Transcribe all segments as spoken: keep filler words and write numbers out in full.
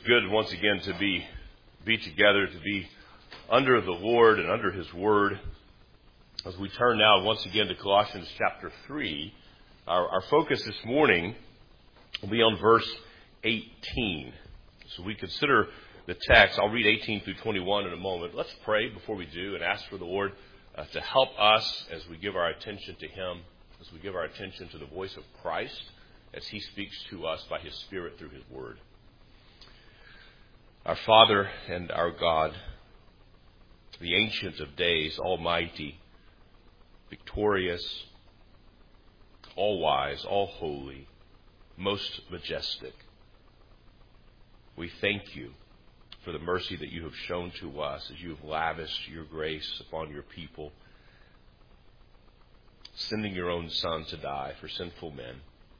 good once again to be be together, to be under the Lord and under His Word. As we turn now once again to Colossians chapter three, our, our focus this morning will be on verse eighteen. So we consider the text. I'll read eighteen through twenty-one in a moment. Let's pray before we do and ask for the Lord uh, to help us as we give our attention to Him, as we give our attention to the voice of Christ, as He speaks to us by His Spirit through His Word. Our Father and our God, the Ancient of Days, Almighty, victorious, all-wise, all-holy, most majestic, we thank You for the mercy that You have shown to us as You have lavished Your grace upon Your people, sending Your own Son to die for sinful men,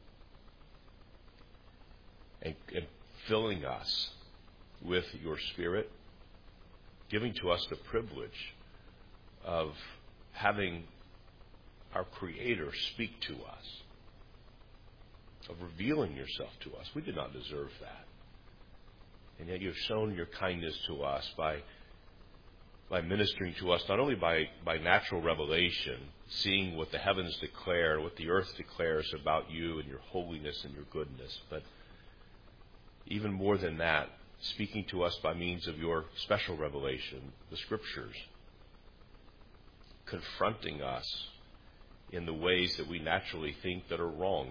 and, and filling us with Your Spirit, giving to us the privilege of having our Creator speak to us, of revealing Yourself to us. We did not deserve that. And yet You have shown Your kindness to us by, by ministering to us, not only by, by natural revelation, seeing what the heavens declare, what the earth declares about You and Your holiness and Your goodness, but even more than that, speaking to us by means of Your special revelation, the Scriptures, confronting us in the ways that we naturally think that are wrong,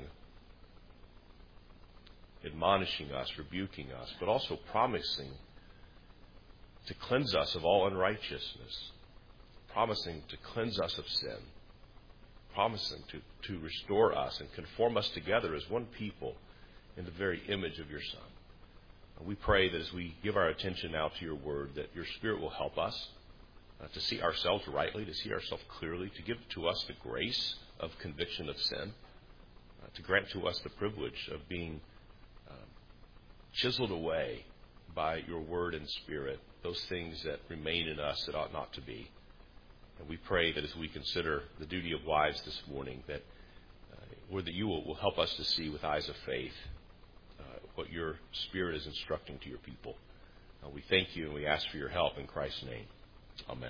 admonishing us, rebuking us, but also promising to cleanse us of all unrighteousness, promising to cleanse us of sin, promising to, to restore us and conform us together as one people in the very image of Your Son. We pray that as we give our attention now to Your Word, that Your Spirit will help us uh, to see ourselves rightly, to see ourselves clearly, to give to us the grace of conviction of sin, uh, to grant to us the privilege of being uh, chiseled away by Your Word and Spirit, those things that remain in us that ought not to be. And we pray that as we consider the duty of wives this morning, that uh, Lord, that You will, will help us to see with eyes of faith what Your Spirit is instructing to Your people. Uh, we thank You and we ask for Your help in Christ's name. Amen.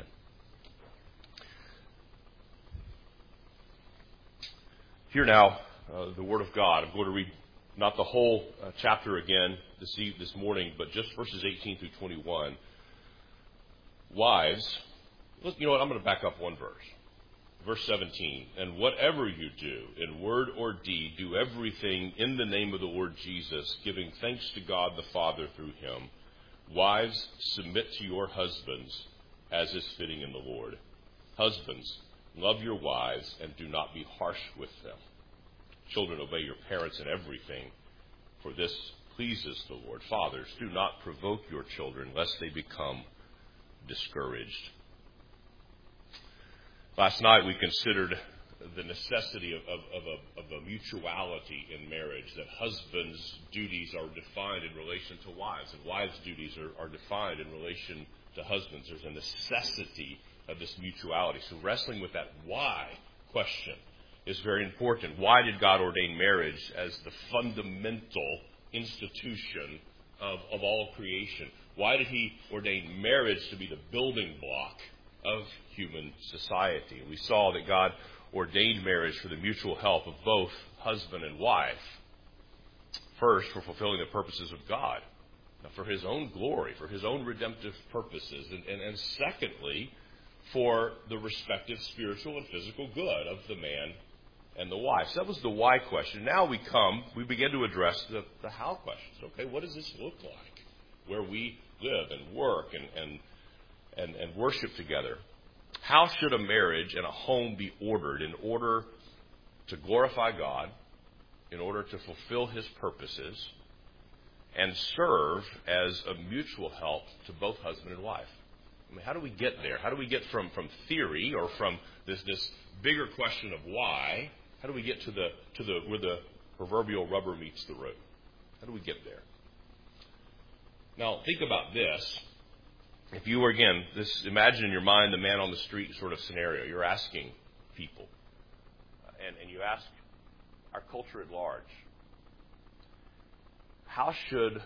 Hear now uh, the Word of God. I'm going to read not the whole uh, chapter again this, eve- this morning, but just verses eighteen through twenty-one. Wives, you know what, I'm going to back up one verse. Verse seventeen, and whatever you do, in word or deed, do everything in the name of the Lord Jesus, giving thanks to God the Father through Him. Wives, submit to your husbands, as is fitting in the Lord. Husbands, love your wives, and do not be harsh with them. Children, obey your parents in everything, for this pleases the Lord. Fathers, do not provoke your children, lest they become discouraged. Last night we considered the necessity of, of, of, a, of a mutuality in marriage, that husbands' duties are defined in relation to wives, and wives' duties are, are defined in relation to husbands. There's a necessity of this mutuality. So wrestling with that why question is very important. Why did God ordain marriage as the fundamental institution of, of all creation? Why did He ordain marriage to be the building block of human society? We saw that God ordained marriage for the mutual help of both husband and wife. First, for fulfilling the purposes of God, for His own glory, for His own redemptive purposes. And, and, and secondly, for the respective spiritual and physical good of the man and the wife. So that was the why question. Now we come, we begin to address the, the how questions. Okay, what does this look like? Where we live and work and, and And, and worship together. How should a marriage and a home be ordered in order to glorify God, in order to fulfill His purposes, and serve as a mutual help to both husband and wife? I mean, how do we get there? How do we get from, from theory or from this, this bigger question of why? How do we get to the to the where the proverbial rubber meets the road? How do we get there? Now, think about this. If you were, again, this, imagine in your mind the man on the street sort of scenario. You're asking people, and, and you ask our culture at large, how should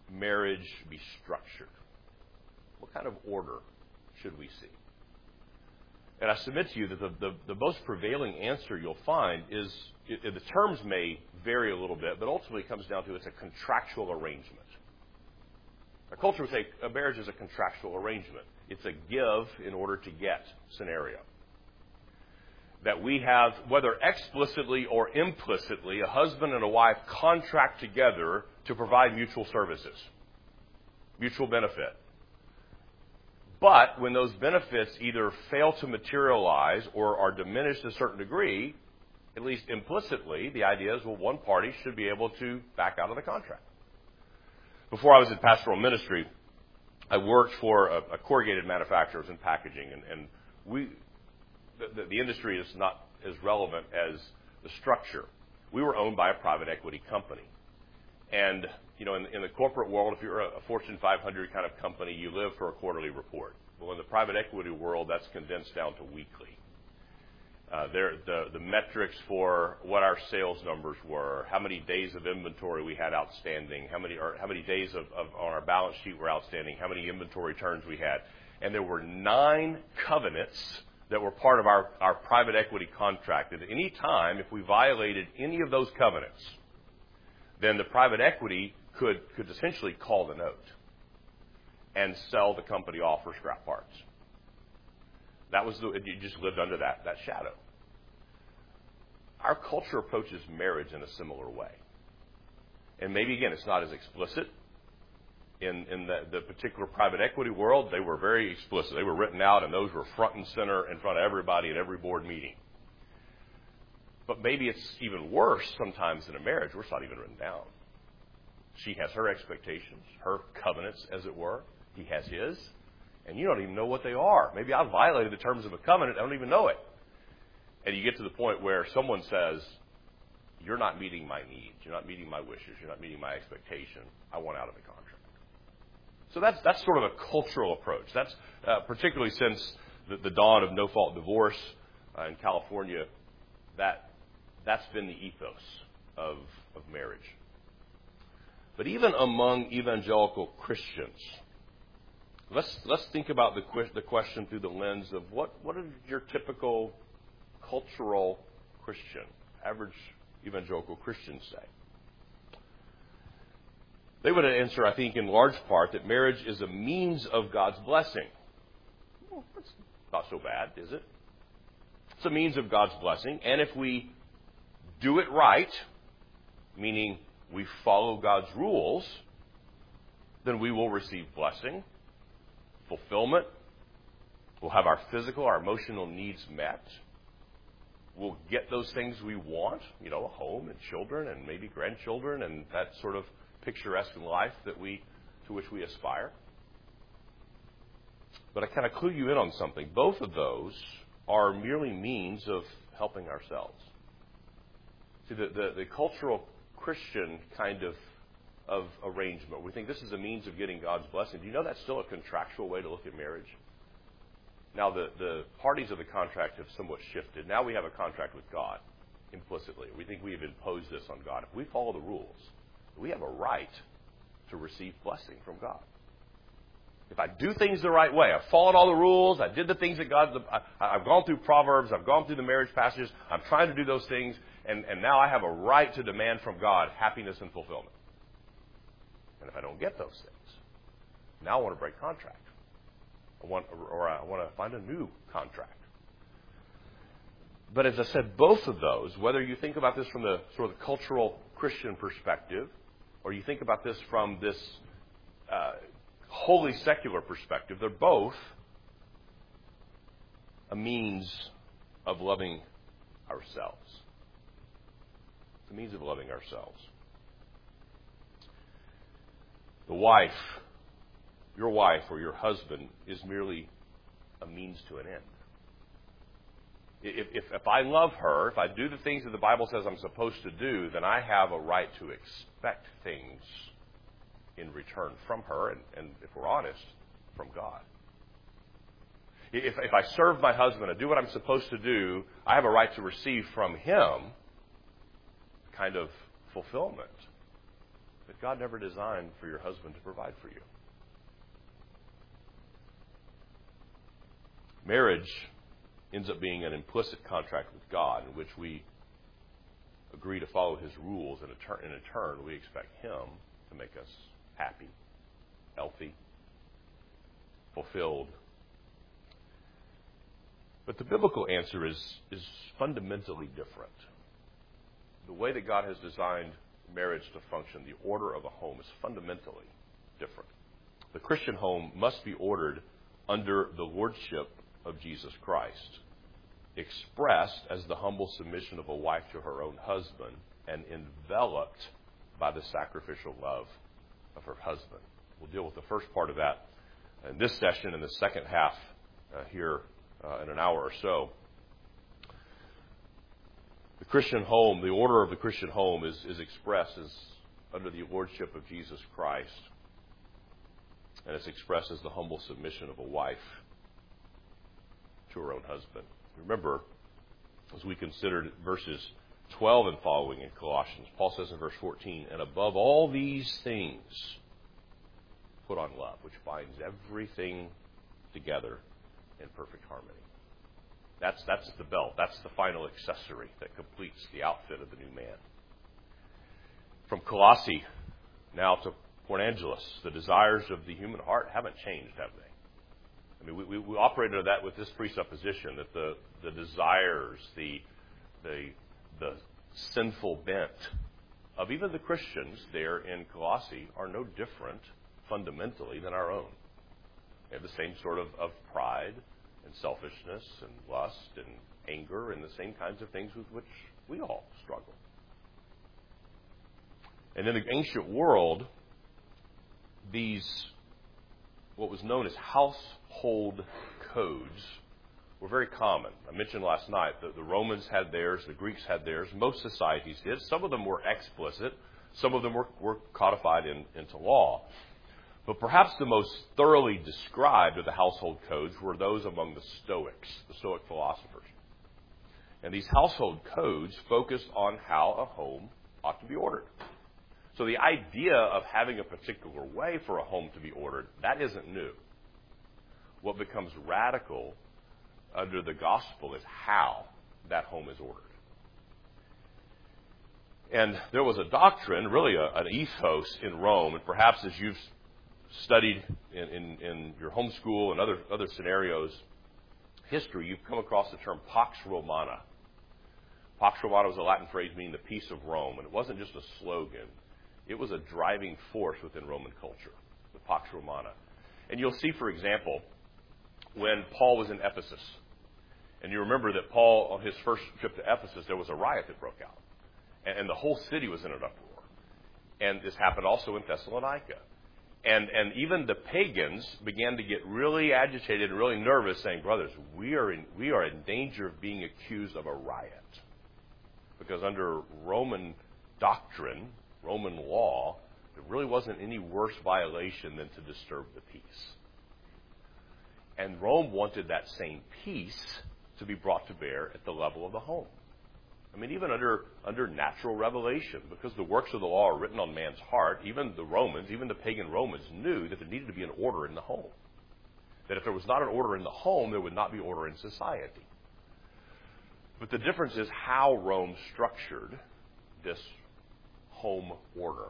marriage be structured? What kind of order should we see? And I submit to you that the, the, the most prevailing answer you'll find is, it, the terms may vary a little bit, but ultimately it comes down to it's a contractual arrangement. A culture would say a marriage is a contractual arrangement. It's a give in order to get scenario. That we have, whether explicitly or implicitly, a husband and a wife contract together to provide mutual services, mutual benefit. But when those benefits either fail to materialize or are diminished to a certain degree, at least implicitly, the idea is, well, one party should be able to back out of the contract. Before I was in pastoral ministry, I worked for a, a corrugated manufacturers and packaging, and, and we, the, the, the industry is not as relevant as the structure. We were owned by a private equity company. And, you know, in, in the corporate world, if you're a, a Fortune five hundred kind of company, you live for a quarterly report. Well, in the private equity world, that's condensed down to weekly. Uh, there, the, the metrics for what our sales numbers were, how many days of inventory we had outstanding, how many, or how many days of, of on our balance sheet were outstanding, how many inventory turns we had. And there were nine covenants that were part of our, our private equity contract. At any time, if we violated any of those covenants, then the private equity could, could essentially call the note and sell the company off for scrap parts. That was the, you just lived under that, that shadow. Our culture approaches marriage in a similar way. And maybe, again, it's not as explicit. In, in the, the particular private equity world, they were very explicit. They were written out, and those were front and center in front of everybody at every board meeting. But maybe it's even worse sometimes in a marriage where it's not even written down. She has her expectations, her covenants, as it were. He has his. And you don't even know what they are. Maybe I've violated the terms of a covenant. I don't even know it. And you get to the point where someone says, you're not meeting my needs. You're not meeting my wishes. You're not meeting my expectation. I want out of the contract. So that's that's sort of a cultural approach. That's uh, particularly since the, the dawn of no-fault divorce uh, in California, that, that's been the ethos of, of marriage. But even among evangelical Christians, let's let's think about the the question through the lens of what what does your typical cultural Christian, average evangelical Christian say? They would answer, I think, in large part, that marriage is a means of God's blessing. Well, that's not so bad, is it? It's a means of God's blessing, and if we do it right, meaning we follow God's rules, then we will receive blessing, fulfillment. We'll have our physical, our emotional needs met. We'll get those things we want, you know, a home and children and maybe grandchildren and that sort of picturesque life that we, to which we aspire. But I kind of clue you in on something. Both of those are merely means of helping ourselves. See, the, the, the cultural Christian kind of, of arrangement, we think this is a means of getting God's blessing. Do you know that's still a contractual way to look at marriage? Now, the, the parties of the contract have somewhat shifted. Now we have a contract with God, implicitly. We think we have imposed this on God. If we follow the rules, we have a right to receive blessing from God. If I do things the right way, I've followed all the rules, I did the things that God, I, I've gone through Proverbs, I've gone through the marriage passages, I'm trying to do those things, and, and now I have a right to demand from God happiness and fulfillment. And if I don't get those things, now I want to break contract. I want, or I want to find a new contract. But as I said, both of those, whether you think about this from the sort of the cultural Christian perspective, or you think about this from this uh, wholly secular perspective, they're both a means of loving ourselves. It's a means of loving ourselves. The wife, your wife or your husband, is merely a means to an end. If, if, if I love her, if I do the things that the Bible says I'm supposed to do, then I have a right to expect things in return from her, and, and if we're honest, from God. If, if I serve my husband and do what I'm supposed to do, I have a right to receive from him kind of fulfillment But God never designed for your husband to provide for you. Marriage ends up being an implicit contract with God in which we agree to follow His rules, and in return we expect Him to make us happy, healthy, fulfilled. But the biblical answer is, is fundamentally different. The way that God has designed marriage to function, the order of a home, is fundamentally different. The Christian home must be ordered under the lordship of Jesus Christ, expressed as the humble submission of a wife to her own husband, and enveloped by the sacrificial love of her husband. We'll deal with the first part of that in this session, and the second half uh, here uh, in an hour or so. The Christian home, the order of the Christian home is, is expressed as under the lordship of Jesus Christ, and it's expressed as the humble submission of a wife to her own husband. Remember, as we considered verses twelve and following in Colossians, Paul says in verse fourteen, and above all these things, put on love, which binds everything together in perfect harmony. That's, that's the belt. That's the final accessory that completes the outfit of the new man. From Colossae now to Point Angeles, the desires of the human heart haven't changed, have they? I mean, we, we, we operate under that with this presupposition that the, the desires, the, the, the sinful bent of even the Christians there in Colossae are no different fundamentally than our own. They have the same sort of, of pride and selfishness and lust and anger and the same kinds of things with which we all struggle. And in the ancient world, these, what was known as household codes, were very common. I mentioned last night that the Romans had theirs, the Greeks had theirs, most societies did. Some of them were explicit, some of them were, were codified in, into law. But perhaps the most thoroughly described of the household codes were those among the Stoics, the Stoic philosophers. And these household codes focused on how a home ought to be ordered. So the idea of having a particular way for a home to be ordered, that isn't new. What becomes radical under the gospel is how that home is ordered. And there was a doctrine, really a, an ethos in Rome, and perhaps as you've studied in, in, in your homeschool and other, other scenarios, history, you've come across the term Pax Romana. Pax Romana was a Latin phrase meaning the peace of Rome, and it wasn't just a slogan. It was a driving force within Roman culture, the Pax Romana. And you'll see, for example, when Paul was in Ephesus, and you remember that Paul, on his first trip to Ephesus, there was a riot that broke out, and, and the whole city was in an uproar. And this happened also in Thessalonica. And, and even the pagans began to get really agitated and really nervous, saying, brothers, we are in, we are in danger of being accused of a riot. Because under Roman doctrine, Roman law, there really wasn't any worse violation than to disturb the peace. And Rome wanted that same peace to be brought to bear at the level of the home. I mean, even under under natural revelation, because the works of the law are written on man's heart, even the Romans, even the pagan Romans knew that there needed to be an order in the home. That if there was not an order in the home, there would not be order in society. But the difference is how Rome structured this home order.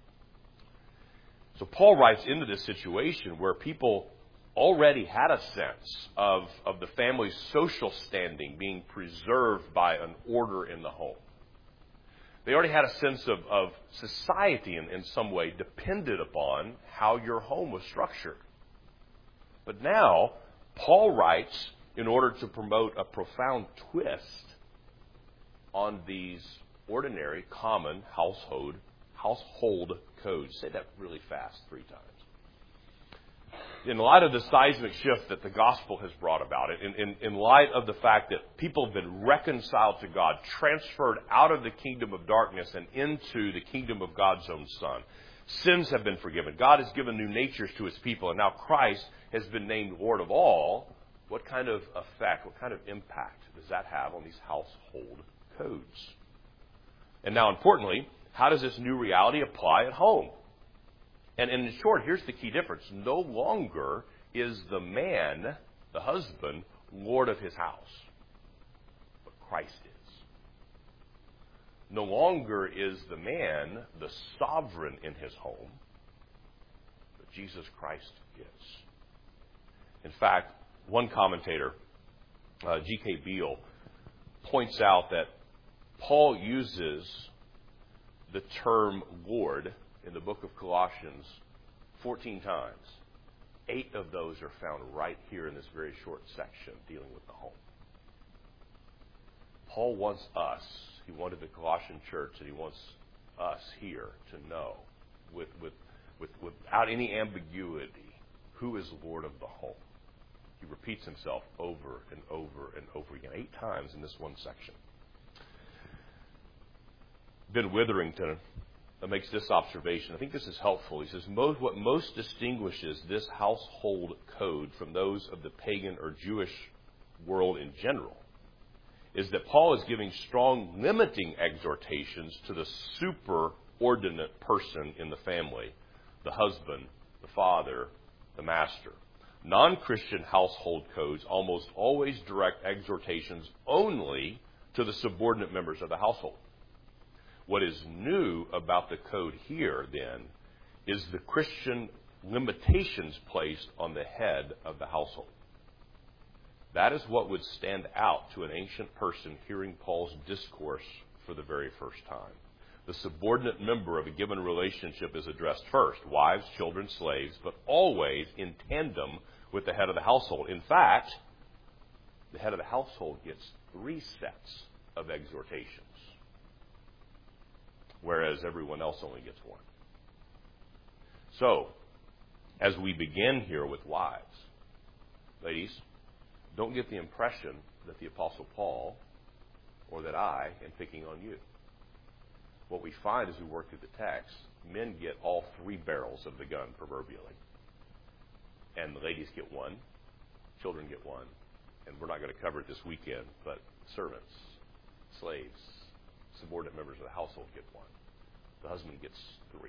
So Paul writes into this situation where people already had a sense of, of the family's social standing being preserved by an order in the home. They already had a sense of, of society in, in some way depended upon how your home was structured. But now, Paul writes in order to promote a profound twist on these ordinary, common household, household codes. Say that really fast three times. In light of the seismic shift that the gospel has brought about, in, in, in light of the fact that people have been reconciled to God, transferred out of the kingdom of darkness and into the kingdom of God's own Son, sins have been forgiven. God has given new natures to his people, and now Christ has been named Lord of all. What kind of effect, what kind of impact does that have on these household codes? And now, importantly, How does this new reality apply at home? And, and in short, here's the key difference. No longer is the man, the husband, Lord of his house, but Christ is. No longer is the man the sovereign in his home, but Jesus Christ is. In fact, one commentator, uh, G K Beale, points out that Paul uses the term Lord in the book of Colossians fourteen times. Eight of those are found right here in this very short section dealing with the home. Paul wants us, he wanted the Colossian church, and he wants us here to know with, with, with, without any ambiguity who is Lord of the home. He repeats himself over and over and over again, eight times in this one section. Ben Witherington makes this observation. I think this is helpful. He says, most, what most distinguishes this household code from those of the pagan or Jewish world in general is that Paul is giving strong limiting exhortations to the superordinate person in the family, the husband, the father, the master. Non-Christian household codes almost always direct exhortations only to the subordinate members of the household. What is new about the code here, then, is the Christian limitations placed on the head of the household. That is what would stand out to an ancient person hearing Paul's discourse for the very first time. The subordinate member of a given relationship is addressed first, wives, children, slaves, but always in tandem with the head of the household. In fact, the head of the household gets three sets of exhortations, whereas everyone else only gets one. So, as we begin here with wives, ladies, don't get the impression that the Apostle Paul or that I am picking on you. What we find as we work through the text, men get all three barrels of the gun proverbially. And the ladies get one, children get one, and we're not going to cover it this weekend, but servants, slaves, subordinate members of the household get one. The husband gets three.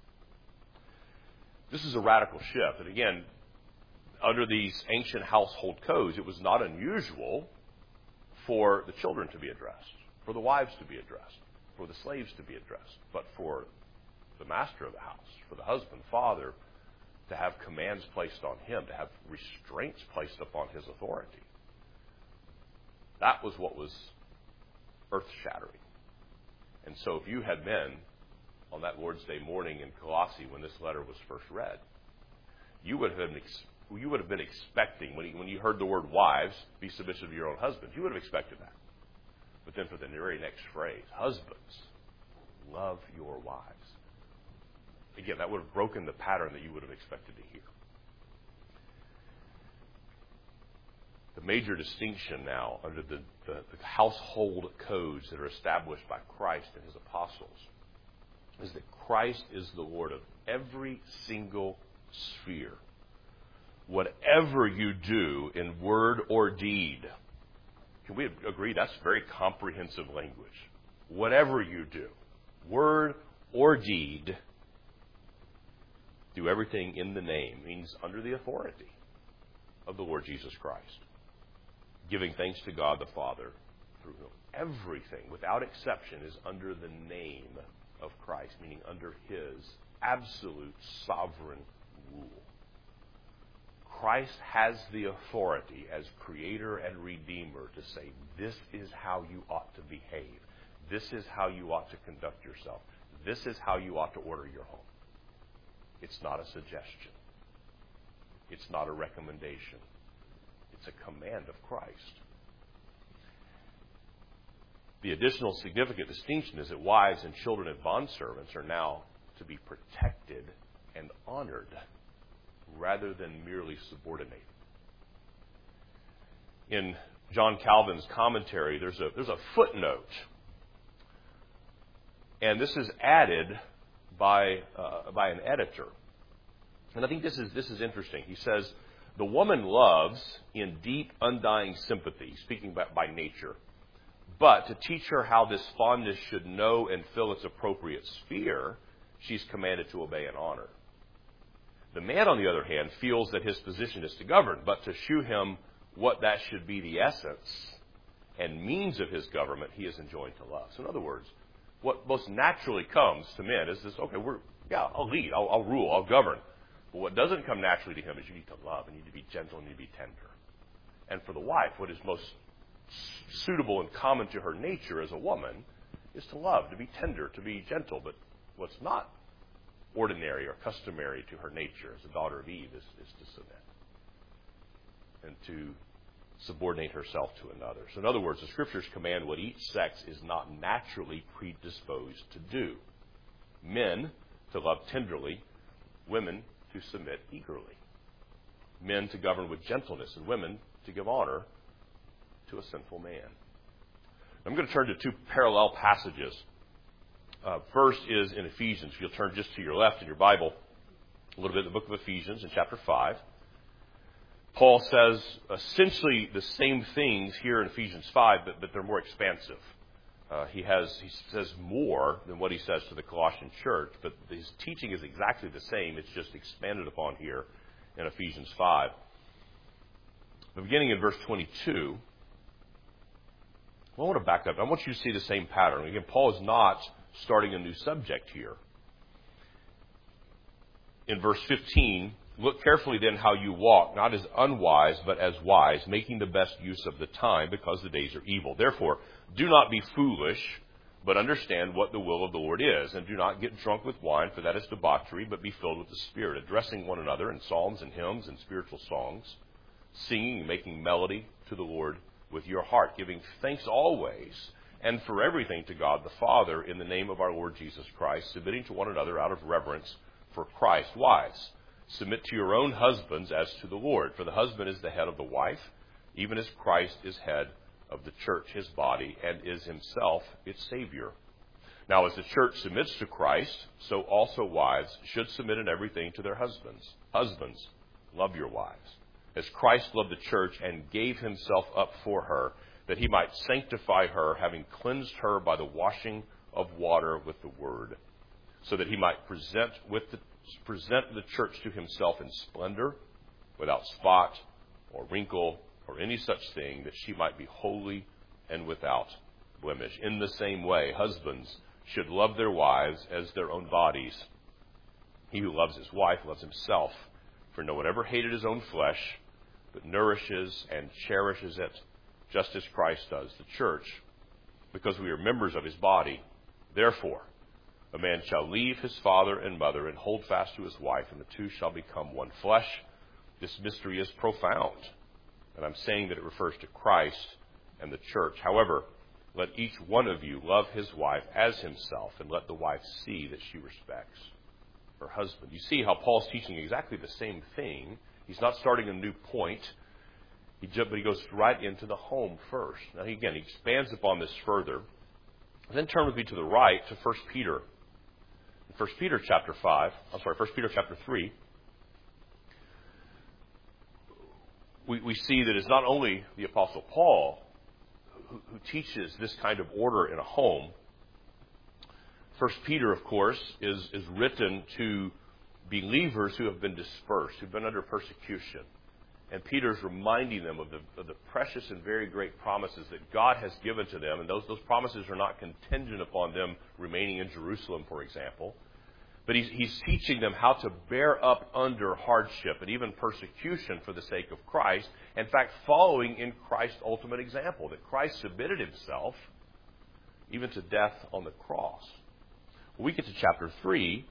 This is a radical shift. And again, under these ancient household codes, it was not unusual for the children to be addressed, for the wives to be addressed, for the slaves to be addressed, but for the master of the house, for the husband, father, to have commands placed on him, to have restraints placed upon his authority. That was what was earth-shattering. And so if you had been on that Lord's Day morning in Colossae when this letter was first read, you would have been, ex- you would have been expecting, when you, when you heard the word wives, be submissive to your own husbands, you would have expected that. But then for the very next phrase, husbands, love your wives. Again, that would have broken the pattern that you would have expected to hear. The major distinction now under the, the, the household codes that are established by Christ and his apostles is that Christ is the Lord of every single sphere. Whatever you do in word or deed, can we agree that's very comprehensive language? Whatever you do, word or deed, do everything in the name, means under the authority of the Lord Jesus Christ, giving thanks to God the Father through whom everything, without exception, is under the name of Christ, meaning under his absolute sovereign rule. Christ has the authority as creator and redeemer to say, this is how you ought to behave. This is how you ought to conduct yourself. This is how you ought to order your home. It's not a suggestion. It's not a recommendation. It's a command of Christ. The additional significant distinction is that wives and children and bondservants are now to be protected and honored rather than merely subordinated. In John Calvin's commentary, there's a, there's a footnote. And this is added by, uh, by an editor. And I think this is, this is interesting. He says, the woman loves in deep, undying sympathy, speaking by, by nature, But to teach her how this fondness should know and fill its appropriate sphere, she's commanded to obey and honor. The man, on the other hand, feels that his position is to govern, but to shew him what that should be the essence and means of his government, he is enjoined to love. So in other words, what most naturally comes to men is this, okay, we're, yeah, I'll lead, I'll, I'll rule, I'll govern. But what doesn't come naturally to him is you need to love, and you need to be gentle, and you need to be tender. And for the wife, what is most suitable and common to her nature as a woman is to love, to be tender, to be gentle. But what's not ordinary or customary to her nature as a daughter of Eve is, is to submit and to subordinate herself to another. So in other words, the Scriptures command what each sex is not naturally predisposed to do. Men to love tenderly, women to submit eagerly. Men to govern with gentleness, and women to give honor to a sinful man. I'm going to turn to two parallel passages. Uh, first is in Ephesians. If you'll turn just to your left in your Bible, a little bit in the book of Ephesians in chapter five. Paul says essentially the same things here in Ephesians five, but, but they're more expansive. Uh, he has he says more than what he says to the Colossian church, but his teaching is exactly the same. It's just expanded upon here in Ephesians five. But beginning in verse twenty-two, well, I want to back up. I want you to see the same pattern. Again, Paul is not starting a new subject here. In verse fifteen, look carefully then how you walk, not as unwise, but as wise, making the best use of the time, because the days are evil. Therefore, do not be foolish, but understand what the will of the Lord is. And do not get drunk with wine, for that is debauchery, but be filled with the Spirit, addressing one another in psalms and hymns and spiritual songs, singing and making melody to the Lord with your heart, giving thanks always and for everything to God the Father in the name of our Lord Jesus Christ, submitting to one another out of reverence for Christ. Wives, submit to your own husbands as to the Lord. For the husband is the head of the wife, even as Christ is head of the church, his body, and is himself its Savior. Now, as the church submits to Christ, so also wives should submit in everything to their husbands. Husbands, love your wives, as Christ loved the church and gave himself up for her, that he might sanctify her, having cleansed her by the washing of water with the word, so that he might present with the present the church to himself in splendor, without spot or wrinkle or any such thing, that she might be holy and without blemish. In the same way, husbands should love their wives as their own bodies. He who loves his wife loves himself, for no one ever hated his own flesh, but nourishes and cherishes it, just as Christ does the church, because we are members of his body. Therefore, a man shall leave his father and mother and hold fast to his wife, and the two shall become one flesh. This mystery is profound, and I'm saying that it refers to Christ and the church. However, let each one of you love his wife as himself, and let the wife see that she respects her husband. You see how Paul's teaching exactly the same thing. He's not starting a new point, he just, but he goes right into the home first. Now, again, he expands upon this further. Then turn with me to the right to First Peter. First Peter chapter five, I'm sorry, First Peter chapter three, we, we see that it's not only the Apostle Paul who, who teaches this kind of order in a home. First Peter, of course, is, is written to believers who have been dispersed, who've been under persecution. And Peter's reminding them of the, of the precious and very great promises that God has given to them. And those, those promises are not contingent upon them remaining in Jerusalem, for example. But he's, he's teaching them how to bear up under hardship and even persecution for the sake of Christ. In fact, following in Christ's ultimate example, that Christ submitted himself even to death on the cross. Well, we get to chapter three,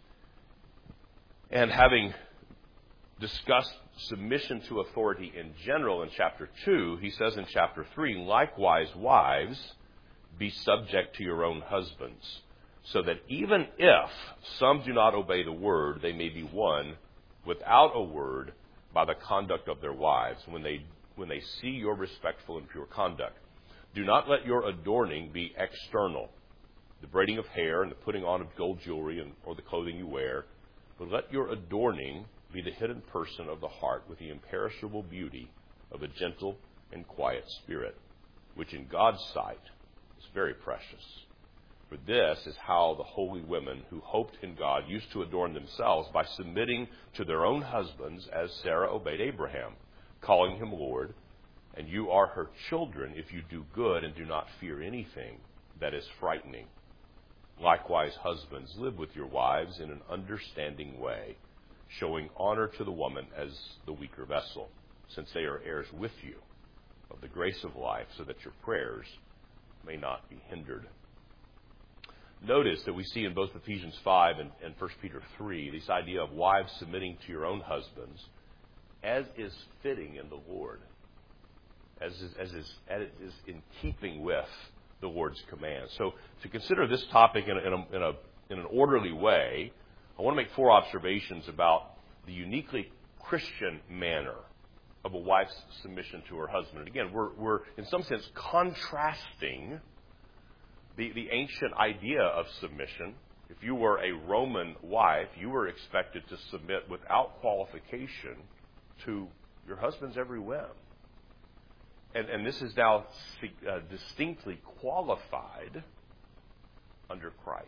and having discussed submission to authority in general in chapter two, he says in chapter three, likewise, wives, be subject to your own husbands, so that even if some do not obey the word, they may be won without a word by the conduct of their wives, when they when they see your respectful and pure conduct. Do not let your adorning be external, the braiding of hair and the putting on of gold jewelry and, or the clothing you wear, but let your adorning be the hidden person of the heart, with the imperishable beauty of a gentle and quiet spirit, which in God's sight It's very precious. For this is how the holy women who hoped in God used to adorn themselves, by submitting to their own husbands as Sarah obeyed Abraham, calling him Lord. And you are her children if you do good and do not fear anything that is frightening. Likewise, husbands, live with your wives in an understanding way, showing honor to the woman as the weaker vessel, since they are heirs with you of the grace of life, so that your prayers may not be hindered. Notice that we see in both Ephesians five and, and First Peter three this idea of wives submitting to your own husbands, as is fitting in the Lord, as is, as is, as is in keeping with the Lord's command. So to consider this topic in, a, in, a, in, a, in an orderly way, I want to make four observations about the uniquely Christian manner of a wife's submission to her husband. And again, we're, we're in some sense contrasting the, the ancient idea of submission. If you were a Roman wife, you were expected to submit without qualification to your husband's every whim. And, and this is now uh, distinctly qualified under Christ.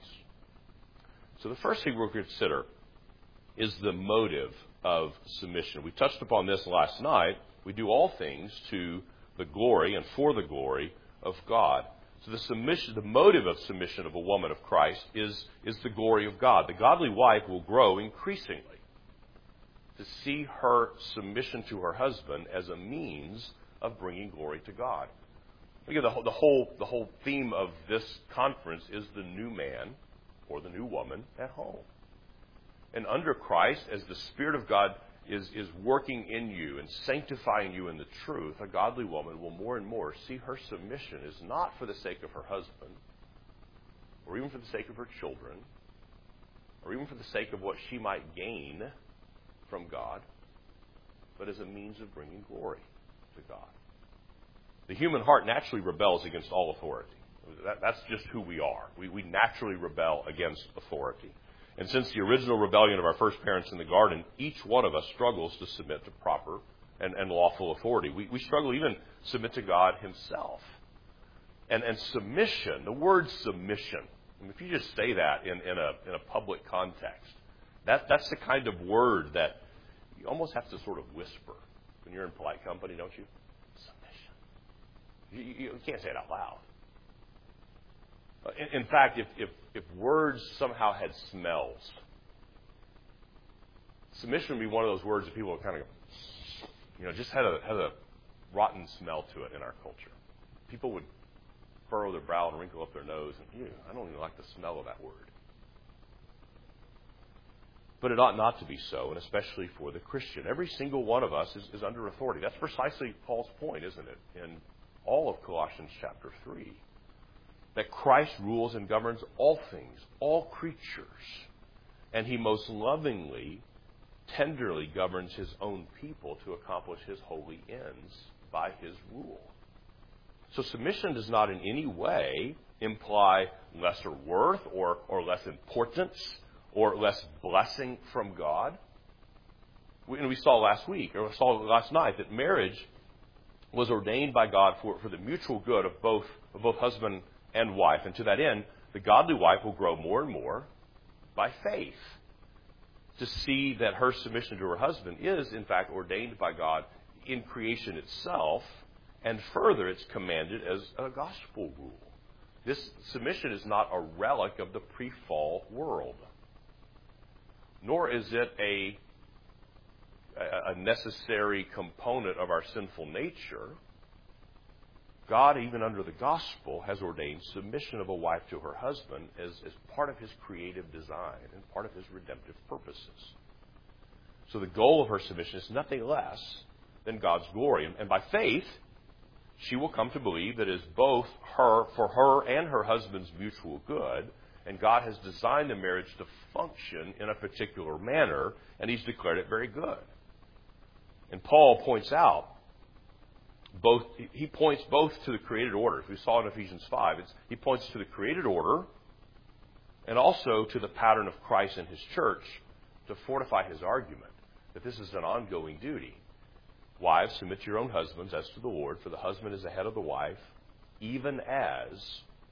So the first thing we'll consider is the motive of submission. We touched upon this last night. We do all things to the glory and for the glory of God. So the submission, the motive of submission of a woman of Christ is, is the glory of God. The godly wife will grow increasingly to see her submission to her husband as a means of bringing glory to God. Again, the whole, the whole, the whole theme of this conference is the new man or the new woman at home. And under Christ, as the Spirit of God is, is working in you and sanctifying you in the truth, a godly woman will more and more see her submission is not for the sake of her husband, or even for the sake of her children, or even for the sake of what she might gain from God, but as a means of bringing glory to God. The human heart naturally rebels against all authority. That, that's just who we are. We, we naturally rebel against authority. And since the original rebellion of our first parents in the garden, each one of us struggles to submit to proper and, and lawful authority. We, we struggle even to submit to God himself. And, and submission, the word submission, I mean, if you just say that in, in, a, in a public context, that, that's the kind of word that you almost have to sort of whisper when you're in polite company, don't you? Submission. You, you can't say it out loud. In, in fact, if, if, if words somehow had smells, submission would be one of those words that people would kind of, you know, just had a, had a rotten smell to it in our culture. People would furrow their brow and wrinkle up their nose, and, ew, I don't even like the smell of that word. But it ought not to be so, and especially for the Christian. Every single one of us is, is under authority. That's precisely Paul's point, isn't it, in all of Colossians chapter three. That Christ rules and governs all things, all creatures. And he most lovingly, tenderly governs his own people to accomplish his holy ends by his rule. So submission does not in any way imply lesser worth or, or less importance or less blessing from God. We, and we saw last week, or we saw last night, that marriage was ordained by God for, for the mutual good of both, of both husband and wife. And to that end, the godly wife will grow more and more by faith to see that her submission to her husband is, in fact, ordained by God in creation itself, and further, it's commanded as a gospel rule. This submission is not a relic of the pre-fall world, nor is it a, a necessary component of our sinful nature. God, even under the gospel, has ordained submission of a wife to her husband as, as part of his creative design and part of his redemptive purposes. So the goal of her submission is nothing less than God's glory. And, and by faith, she will come to believe that it is both her, for her and her husband's mutual good, and God has designed the marriage to function in a particular manner, and he's declared it very good. And Paul points out, both he points both to the created order. As we saw in Ephesians five, it's, he points to the created order and also to the pattern of Christ and his church to fortify his argument that this is an ongoing duty. Wives, submit to your own husbands as to the Lord, for the husband is the head of the wife, even as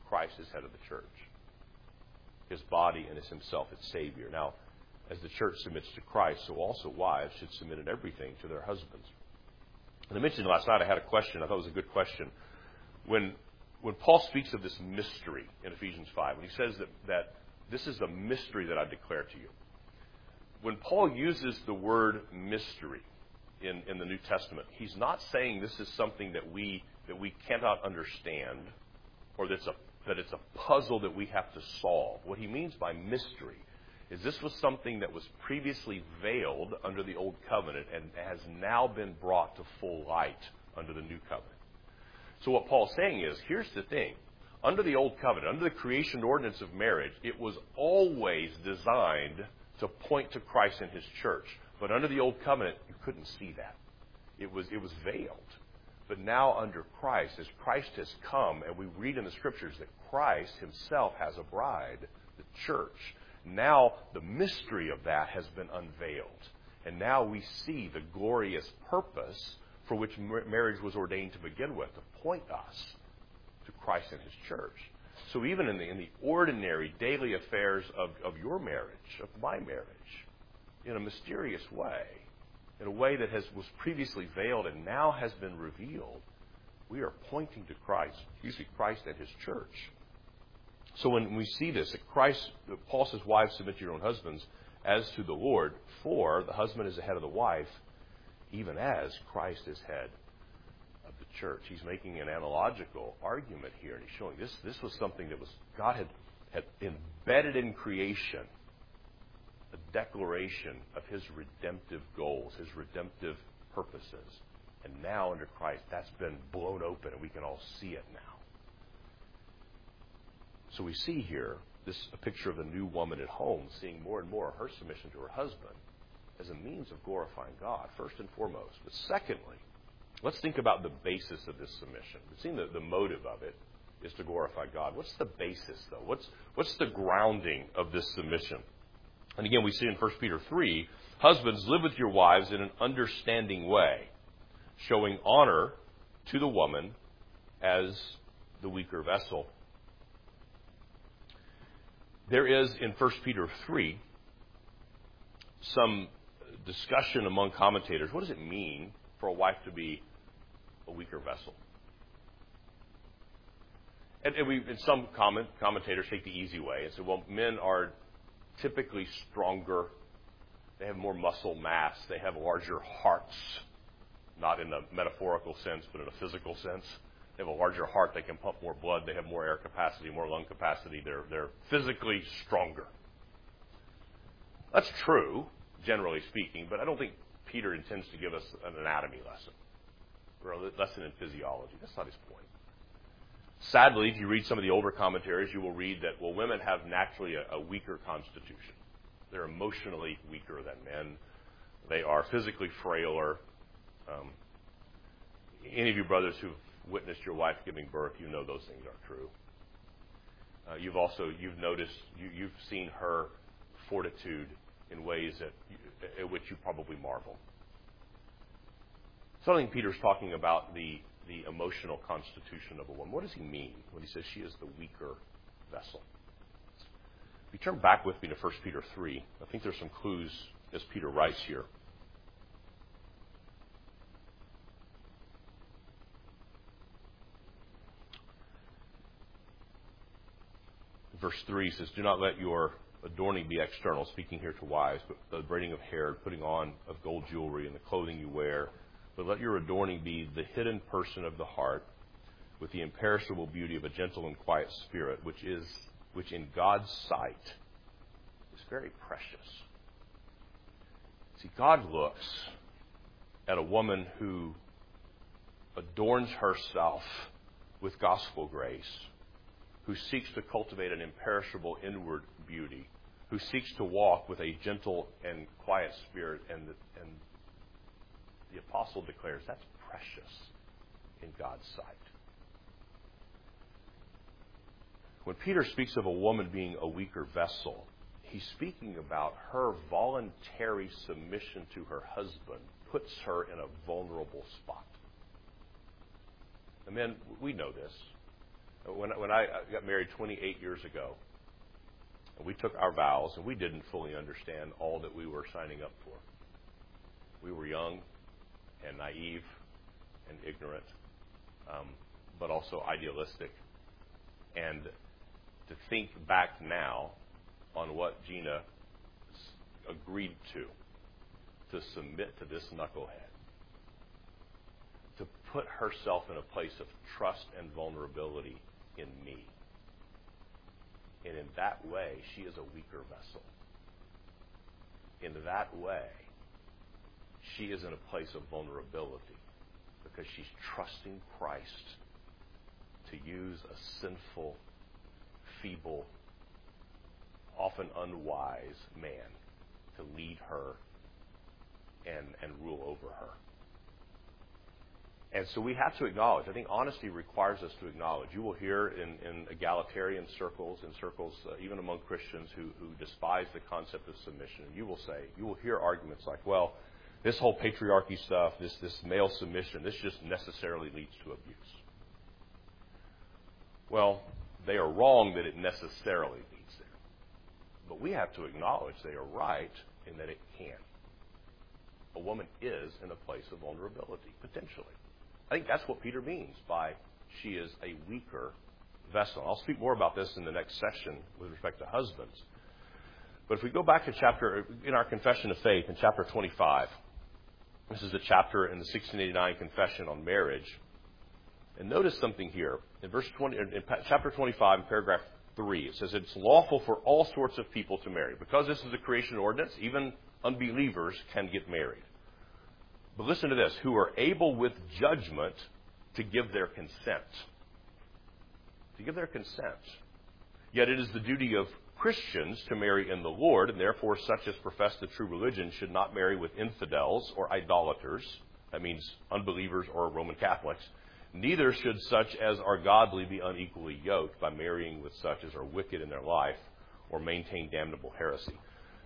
Christ is head of the church. His body and as himself its Savior. Now, as the church submits to Christ, so also wives should submit in everything to their husbands. And I mentioned last night I had a question. I thought it was a good question. When when Paul speaks of this mystery in Ephesians five, when he says that, that this is a mystery that I declare to you, when Paul uses the word mystery in, in the New Testament, he's not saying this is something that we that we cannot understand or that's a, that it's a puzzle that we have to solve. What he means by mystery is this was something that was previously veiled under the Old Covenant and has now been brought to full light under the New Covenant. So what Paul's saying is, here's the thing. Under the Old Covenant, under the creation ordinance of marriage, it was always designed to point to Christ and his church. But under the Old Covenant, you couldn't see that. It was, it was veiled. But now under Christ, as Christ has come, and we read in the Scriptures that Christ himself has a bride, the church. Now the mystery of that has been unveiled. And now we see the glorious purpose for which marriage was ordained to begin with, to point us to Christ and his church. So even in the, in the ordinary daily affairs of, of your marriage, of my marriage, in a mysterious way, in a way that has was previously veiled and now has been revealed, we are pointing to Christ, excuse me, Christ and his church. So when we see this, that Christ, Paul says, wives, submit to your own husbands as to the Lord, for the husband is the head of the wife, even as Christ is head of the church. He's making an analogical argument here, and he's showing this this was something that was God had, had embedded in creation, a declaration of his redemptive goals, his redemptive purposes. And now under Christ, that's been blown open, and we can all see it now. So we see here this a picture of a new woman at home, seeing more and more her submission to her husband as a means of glorifying God, first and foremost. But secondly, let's think about the basis of this submission. We've seen the, the motive of it is to glorify God. What's the basis, though? What's, what's the grounding of this submission? And again, we see in First Peter three, husbands, live with your wives in an understanding way, showing honor to the woman as the weaker vessel. There is, in First Peter three, some discussion among commentators. What does it mean for a wife to be a weaker vessel? And, and we, and some comment, commentators take the easy way and say, well, men are typically stronger. They have more muscle mass. They have larger hearts, not in a metaphorical sense, but in a physical sense. They have a larger heart. They can pump more blood. They have more air capacity, more lung capacity. They're, they're physically stronger. That's true, generally speaking, but I don't think Peter intends to give us an anatomy lesson or a lesson in physiology. That's not his point. Sadly, if you read some of the older commentaries, you will read that, well, women have naturally a, a weaker constitution. They're emotionally weaker than men. They are physically frailer. Um, any of you brothers who've witnessed your wife giving birth, you know those things are true. Uh, you've also, you've noticed, you, you've seen her fortitude in ways that you, at which you probably marvel. So I think Peter's talking about the, the emotional constitution of a woman. What does he mean when he says she is the weaker vessel? If you turn back with me to First Peter three, I think there's some clues as Peter writes here. Verse three says, do not let your adorning be external, speaking here to wives, but the braiding of hair, putting on of gold jewelry, and the clothing you wear. But let your adorning be the hidden person of the heart, with the imperishable beauty of a gentle and quiet spirit, which is which in God's sight is very precious. See, God looks at a woman who adorns herself with gospel grace, who seeks to cultivate an imperishable inward beauty, who seeks to walk with a gentle and quiet spirit. And the, and the apostle declares that's precious in God's sight. When Peter speaks of a woman being a weaker vessel, he's speaking about her voluntary submission to her husband puts her in a vulnerable spot. And men, we know this. When, when I got married twenty-eight years ago, we took our vows, and we didn't fully understand all that we were signing up for. We were young and naive and ignorant, um, but also idealistic. And to think back now on what Gina agreed to, to submit to this knucklehead, to put herself in a place of trust and vulnerability in me. And in that way, she is a weaker vessel. In that way, she is in a place of vulnerability because she's trusting Christ to use a sinful, feeble, often unwise man to lead her and, and rule over her. And so we have to acknowledge, I think honesty requires us to acknowledge. You will hear in, in egalitarian circles, in circles uh, even among Christians who, who despise the concept of submission, and you will say, you will hear arguments like, well, this whole patriarchy stuff, this, this male submission, this just necessarily leads to abuse. Well, they are wrong that it necessarily leads there. But we have to acknowledge they are right in that it can. A woman is in a place of vulnerability, potentially. I think that's what Peter means by she is a weaker vessel. I'll speak more about this in the next section with respect to husbands. But if we go back to chapter, in our Confession of Faith, in chapter twenty-five, this is the chapter in the sixteen eighty-nine Confession on Marriage. And notice something here. In verse twenty, in chapter twenty-five, in paragraph three, it says it's lawful for all sorts of people to marry. Because this is a creation ordinance, even unbelievers can get married. But listen to this, who are able with judgment to give their consent. To give their consent. Yet it is the duty of Christians to marry in the Lord, and therefore such as profess the true religion should not marry with infidels or idolaters. That means unbelievers or Roman Catholics. Neither should such as are godly be unequally yoked by marrying with such as are wicked in their life or maintain damnable heresy.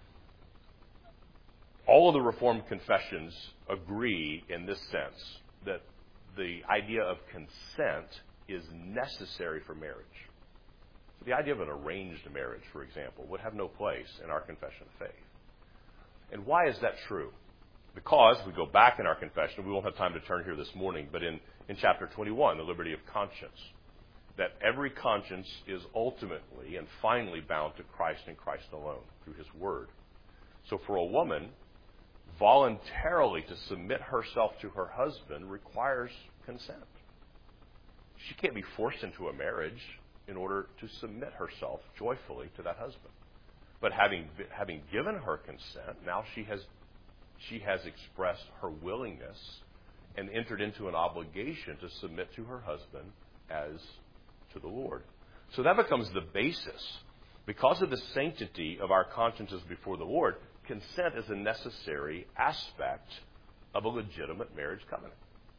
All of the Reformed confessions agree in this sense that the idea of consent is necessary for marriage. So the idea of an arranged marriage, for example, would have no place in our confession of faith. And why is that true? Because we go back in our confession, we won't have time to turn here this morning, but in, in chapter twenty-one, the liberty of conscience, that every conscience is ultimately and finally bound to Christ and Christ alone through His Word. So for a woman, voluntarily to submit herself to her husband requires consent. She can't be forced into a marriage in order to submit herself joyfully to that husband. But having having given her consent, now she has she has expressed her willingness and entered into an obligation to submit to her husband as to the Lord. So that becomes the basis. Because of the sanctity of our consciences before the Lord, consent is a necessary aspect of a legitimate marriage covenant.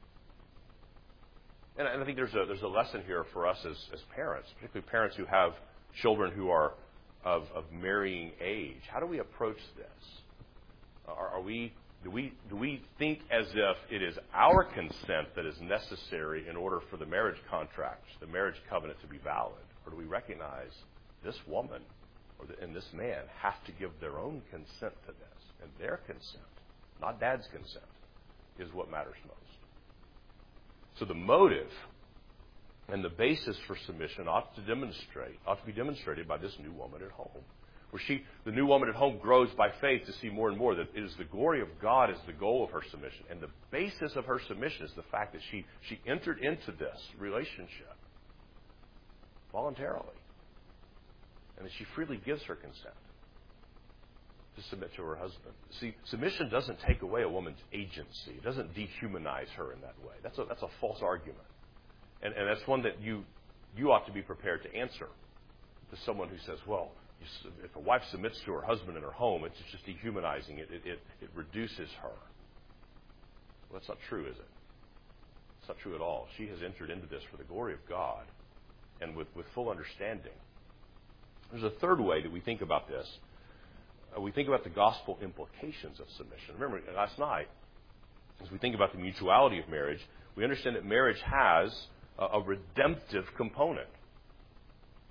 And I think there's a there's a lesson here for us as, as parents, particularly parents who have children who are of, of marrying age. How do we approach this? Are, are we do we do we think as if it is our consent that is necessary in order for the marriage contract, the marriage covenant to be valid, or do we recognize this woman or the, and this man have to give their own consent to this, and their consent, not dad's consent, is what matters most. So the motive and the basis for submission ought to demonstrate, ought to be demonstrated by this new woman at home, where she, the new woman at home, grows by faith to see more and more that it is the glory of God is the goal of her submission, and the basis of her submission is the fact that she she entered into this relationship voluntarily. And that she freely gives her consent to submit to her husband. See, submission doesn't take away a woman's agency. It doesn't dehumanize her in that way. That's a, that's a false argument. And, and that's one that you, you ought to be prepared to answer to someone who says, well, you, if a wife submits to her husband in her home, it's just dehumanizing it. It, it, it reduces her. Well, that's not true, is it? It's not true at all. She has entered into this for the glory of God and with, with full understanding. There's a third way that we think about this. Uh, we think about the gospel implications of submission. Remember, last night, as we think about the mutuality of marriage, we understand that marriage has a, a redemptive component.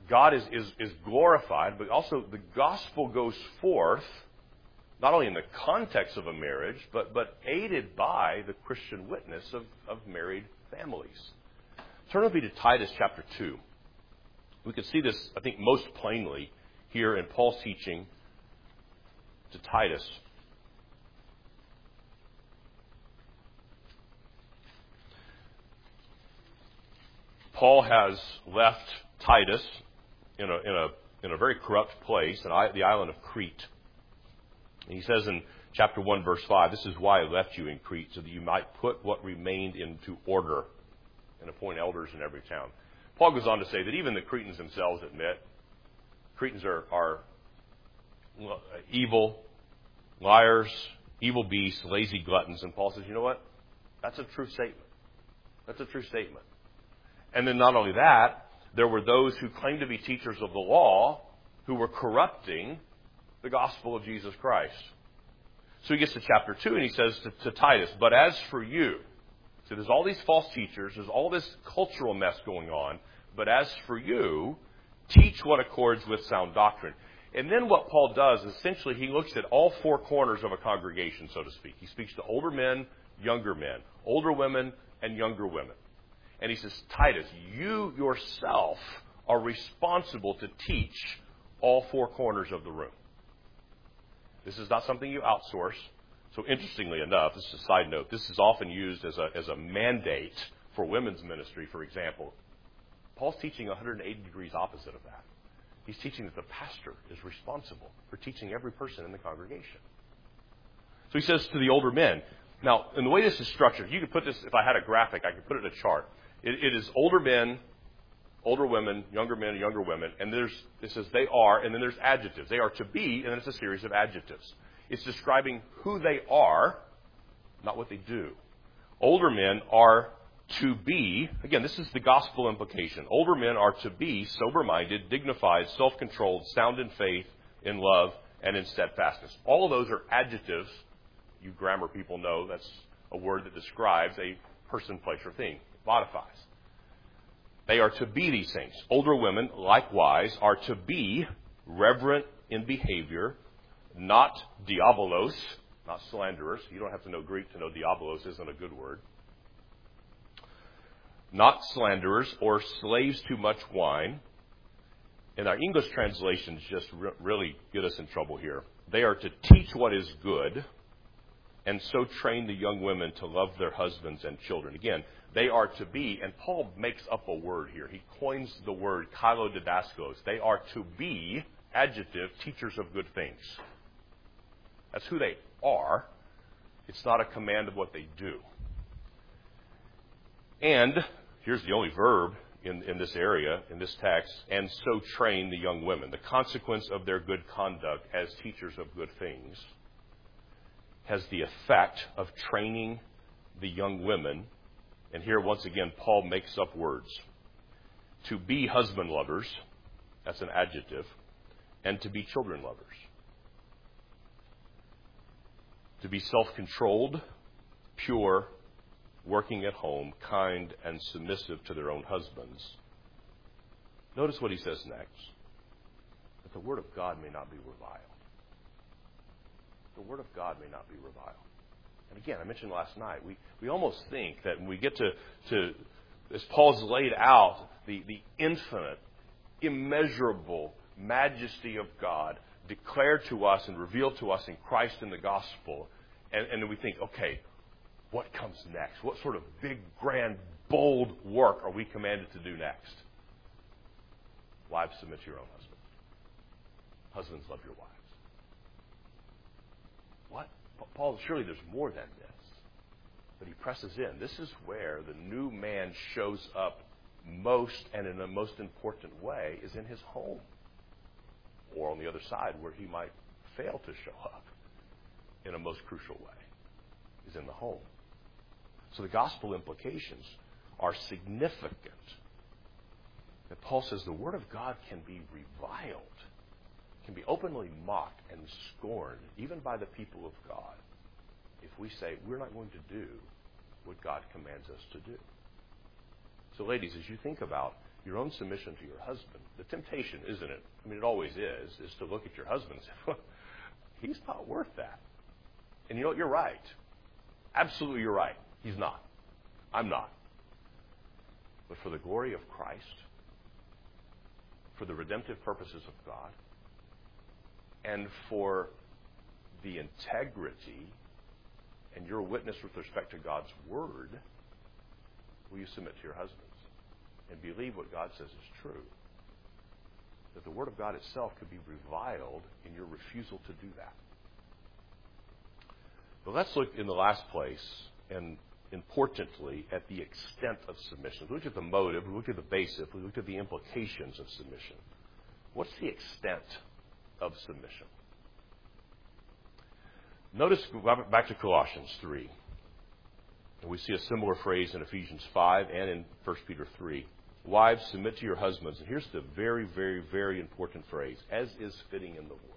God is, is, is glorified, but also the gospel goes forth, not only in the context of a marriage, but, but aided by the Christian witness of, of married families. Turn with me to Titus chapter two. We can see this, I think, most plainly here in Paul's teaching to Titus. Paul has left Titus in a, in a, in a very corrupt place, the island of Crete. And he says in chapter one, verse five, "This is why I left you in Crete, so that you might put what remained into order and appoint elders in every town." Paul goes on to say that even the Cretans themselves admit Cretans are, are evil, liars, evil beasts, lazy gluttons. And Paul says, you know what? That's a true statement. That's a true statement. And then not only that, there were those who claimed to be teachers of the law who were corrupting the gospel of Jesus Christ. So he gets to chapter two and he says to, to Titus, "But as for you," so there's all these false teachers, there's all this cultural mess going on, "but as for you, teach what accords with sound doctrine." And then what Paul does, essentially, he looks at all four corners of a congregation, so to speak. He speaks to older men, younger men, older women, and younger women. And he says, Titus, you yourself are responsible to teach all four corners of the room. This is not something you outsource. So interestingly enough, this is a side note, this is often used as a, as a mandate for women's ministry, for example. Paul's teaching one hundred eighty degrees opposite of that. He's teaching that the pastor is responsible for teaching every person in the congregation. So he says to the older men, now, in the way this is structured, you could put this, if I had a graphic, I could put it in a chart. It, it is older men, older women, younger men, younger women, and there's, it says they are, and then there's adjectives. They are to be, and then it's a series of adjectives. It's describing who they are, not what they do. Older men are to be, again, this is the gospel implication. Older men are to be sober-minded, dignified, self-controlled, sound in faith, in love, and in steadfastness. All of those are adjectives. You grammar people know that's a word that describes a person, place, or thing. It modifies. They are to be these things. Older women, likewise, are to be reverent in behavior, not diabolos, not slanderers. You don't have to know Greek to know diabolos isn't a good word. Not slanderers or slaves to much wine. And our English translations just re- really get us in trouble here. They are to teach what is good, and so train the young women to love their husbands and children. Again, they are to be, and Paul makes up a word here. He coins the word kailodidaskos. They are to be, adjective, teachers of good things. That's who they are. It's not a command of what they do. And here's the only verb in, in this area, in this text, and so train the young women. The consequence of their good conduct as teachers of good things has the effect of training the young women. And here, once again, Paul makes up words. To be husband lovers, that's an adjective, and to be children lovers. To be self-controlled, pure, working at home, kind, and submissive to their own husbands. Notice what he says next. That the word of God may not be reviled. The word of God may not be reviled. And again, I mentioned last night, we, we almost think that when we get to, to as Paul's laid out, the, the infinite, immeasurable majesty of God declared to us and revealed to us in Christ in the gospel, and, and then we think, okay, what comes next? What sort of big, grand, bold work are we commanded to do next? Wives, submit to your own husbands. Husbands, love your wives. What? Paul, surely there's more than this. But he presses in. This is where the new man shows up most and in the most important way is in his home. Or on the other side, where he might fail to show up in a most crucial way, is in the home. So the gospel implications are significant. That Paul says the word of God can be reviled, can be openly mocked and scorned, even by the people of God, if we say we're not going to do what God commands us to do. So ladies, as you think about your own submission to your husband. The temptation, isn't it? I mean, it always is, is to look at your husband and say, well, he's not worth that. And you know what? You're right. Absolutely, you're right. He's not. I'm not. But for the glory of Christ, for the redemptive purposes of God, and for the integrity and your witness with respect to God's Word, will you submit to your husbands and believe what God says is true? That the Word of God itself could be reviled in your refusal to do that. But let's look in the last place, and importantly, at the extent of submission. We looked at the motive, we looked at the basic, we looked at the implications of submission. What's the extent of submission? Notice, back to Colossians three. And we see a similar phrase in Ephesians five and in First Peter three. Wives, submit to your husbands. And here's the very, very, very important phrase, as is fitting in the Lord.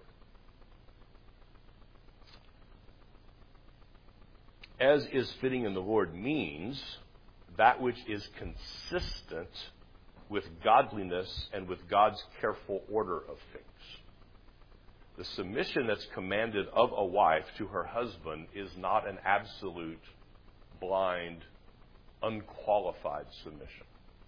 As is fitting in the Lord means that which is consistent with godliness and with God's careful order of things. The submission that's commanded of a wife to her husband is not an absolute, blind, unqualified submission.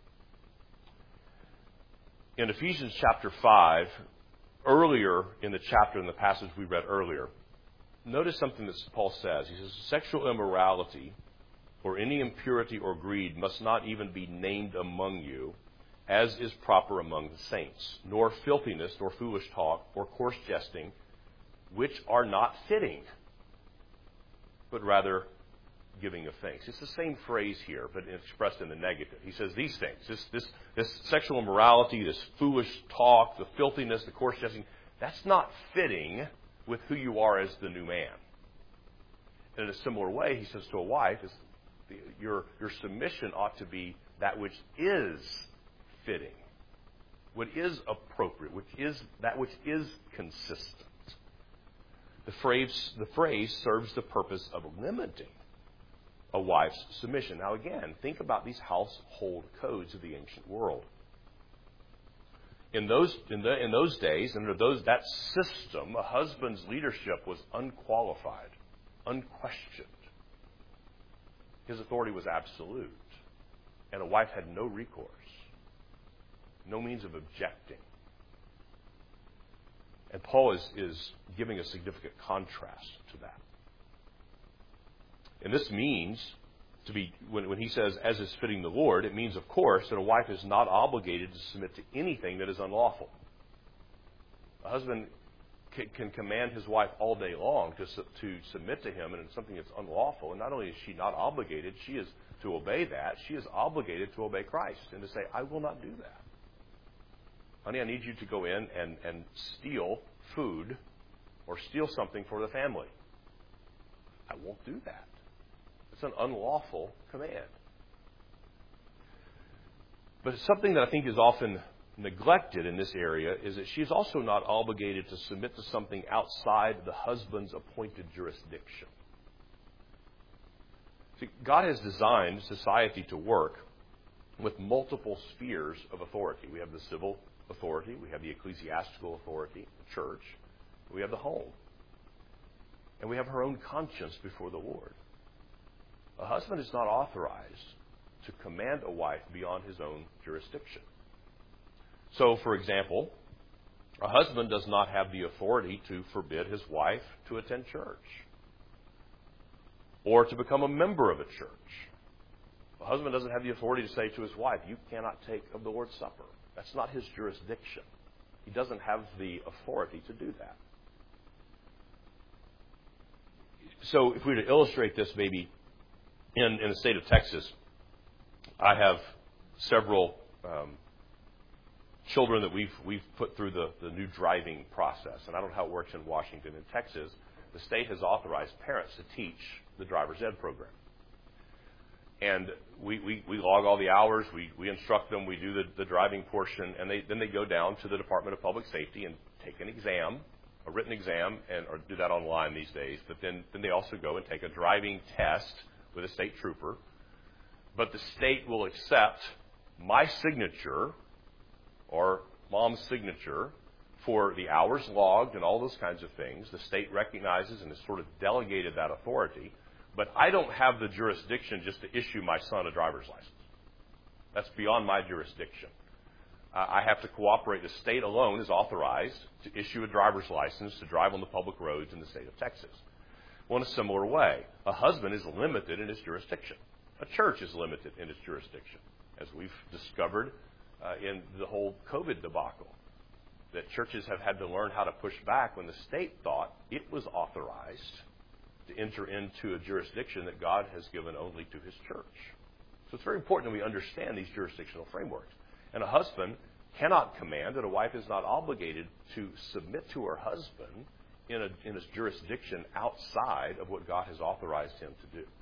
In Ephesians chapter five, earlier in the chapter, in the passage we read earlier, notice something that Paul says. He says, sexual immorality or any impurity or greed must not even be named among you, as is proper among the saints, nor filthiness, nor foolish talk, or coarse jesting, which are not fitting, but rather giving of thanks. It's the same phrase here, but expressed in the negative. He says these things, this, this, this sexual immorality, this foolish talk, the filthiness, the coarse jesting, that's not fitting with who you are as the new man. And in a similar way, he says to a wife, is the, your, your submission ought to be that which is fitting, what is appropriate, which is that which is consistent. The phrase, the phrase serves the purpose of limiting a wife's submission. Now again, think about these household codes of the ancient world. In those, in, the, in those days, under those, that system, a husband's leadership was unqualified, unquestioned. His authority was absolute. And a wife had no recourse, no means of objecting. And Paul is, is giving a significant contrast to that. And this means, to be when, when he says, as is fitting the Lord, it means, of course, that a wife is not obligated to submit to anything that is unlawful. A husband can, can command his wife all day long to, to submit to him, and it's something that's unlawful. And not only is she not obligated, she is to obey that. She is obligated to obey Christ and to say, I will not do that. Honey, I need you to go in and, and steal food or steal something for the family. I won't do that. It's an unlawful command. But something that I think is often neglected in this area is that she is also not obligated to submit to something outside the husband's appointed jurisdiction. See, God has designed society to work with multiple spheres of authority. We have the civil authority, we have the ecclesiastical authority, the church, we have the home, and we have her own conscience before the Lord. A husband is not authorized to command a wife beyond his own jurisdiction. So, for example, a husband does not have the authority to forbid his wife to attend church or to become a member of a church. A husband doesn't have the authority to say to his wife, you cannot take of the Lord's Supper. That's not his jurisdiction. He doesn't have the authority to do that. So if we were to illustrate this maybe in, in the state of Texas, I have several um, children that we've we've put through the, the new driving process. And I don't know how it works in Washington. In Texas, the state has authorized parents to teach the driver's ed program. And we, we, we log all the hours, we, we instruct them, we do the, the driving portion, and they, then they go down to the Department of Public Safety and take an exam, a written exam, and or do that online these days. But then, then they also go and take a driving test with a state trooper. But the state will accept my signature or mom's signature for the hours logged and all those kinds of things. The state recognizes and has sort of delegated that authority. But I don't have the jurisdiction just to issue my son a driver's license. That's beyond my jurisdiction. Uh, I have to cooperate. The state alone is authorized to issue a driver's license to drive on the public roads in the state of Texas. Well, in a similar way, a husband is limited in his jurisdiction. A church is limited in its jurisdiction, as we've discovered uh, in the whole COVID debacle, that churches have had to learn how to push back when the state thought it was authorized to enter into a jurisdiction that God has given only to his church. So it's very important that we understand these jurisdictional frameworks. And a husband cannot command, and a wife is not obligated to submit to her husband in a, in a jurisdiction outside of what God has authorized him to do.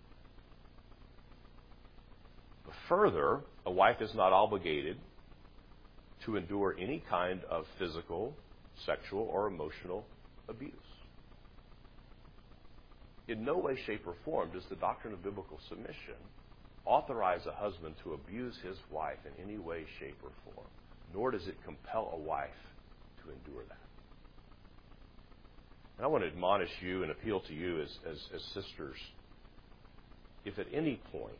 But further, a wife is not obligated to endure any kind of physical, sexual, or emotional abuse. In no way, shape, or form does the doctrine of biblical submission authorize a husband to abuse his wife in any way, shape, or form, nor does it compel a wife to endure that. And I want to admonish you and appeal to you as, as, as sisters, if at any point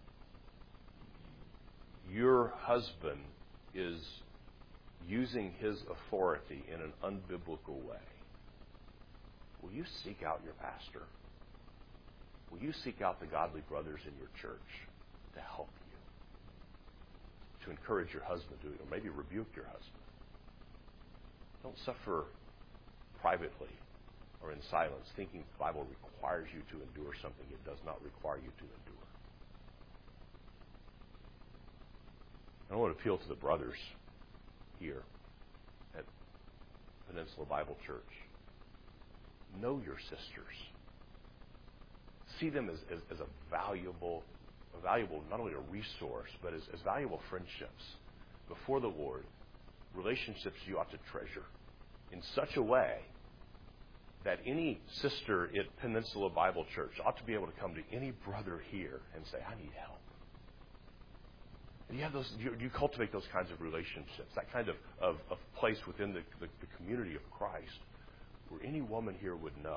your husband is using his authority in an unbiblical way, will you seek out your pastor? Will you seek out the godly brothers in your church to help you, to encourage your husband to, or maybe rebuke your husband? Don't suffer privately or in silence, thinking the Bible requires you to endure something it does not require you to endure. I want to appeal to the brothers here at Peninsula Bible Church. Know your sisters. See them as, as, as a valuable, a valuable, not only a resource, but as, as valuable friendships before the Lord, relationships you ought to treasure in such a way that any sister at Peninsula Bible Church ought to be able to come to any brother here and say, I need help. And you have those, you, you cultivate those kinds of relationships, that kind of, of, of place within the, the, the community of Christ where any woman here would know,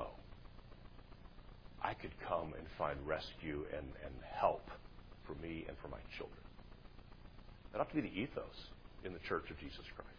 I could come and find rescue and, and help for me and for my children. That ought to be the ethos in the Church of Jesus Christ.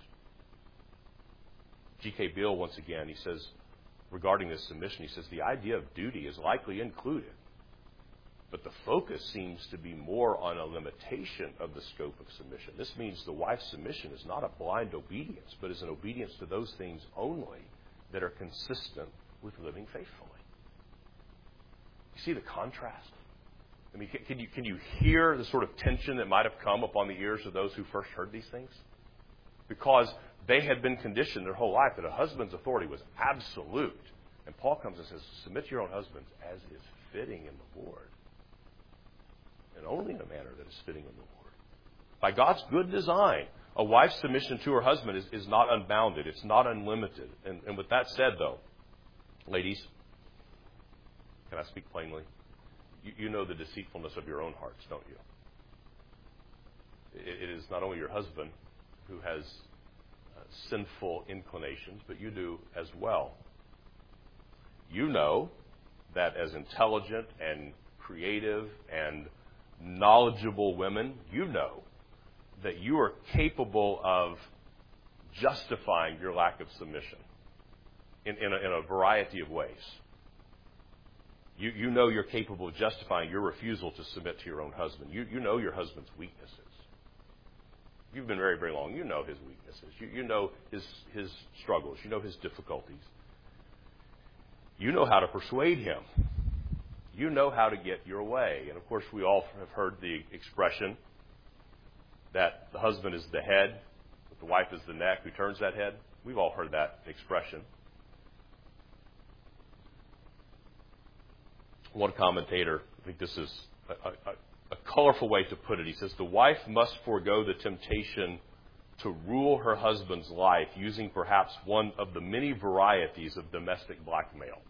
G K Bill, once again, he says, regarding this submission, he says, the idea of duty is likely included, but the focus seems to be more on a limitation of the scope of submission. This means the wife's submission is not a blind obedience, but is an obedience to those things only that are consistent with living faithfully. You see the contrast? I mean, can, can you can you hear the sort of tension that might have come upon the ears of those who first heard these things? Because they had been conditioned their whole life that a husband's authority was absolute. And Paul comes and says, submit to your own husbands as is fitting in the Lord. And only in a manner that is fitting in the Lord. By God's good design, a wife's submission to her husband is, is not unbounded. It's not unlimited. And, and with that said, though, ladies, can I speak plainly? You, you know the deceitfulness of your own hearts, don't you? It, it is not only your husband who has uh, sinful inclinations, but you do as well. You know that as intelligent and creative and knowledgeable women, you know that you are capable of justifying your lack of submission in, in, a, in a variety of ways. You, you know you're capable of justifying your refusal to submit to your own husband. You, you know your husband's weaknesses. You've been married very long. You know his weaknesses. You, you know his, his struggles. You know his difficulties. You know how to persuade him. You know how to get your way. And, of course, we all have heard the expression that the husband is the head, but the wife is the neck. Who turns that head? We've all heard that expression. One commentator, I think this is a, a, a colorful way to put it. He says, the wife must forego the temptation to rule her husband's life using perhaps one of the many varieties of domestic blackmail.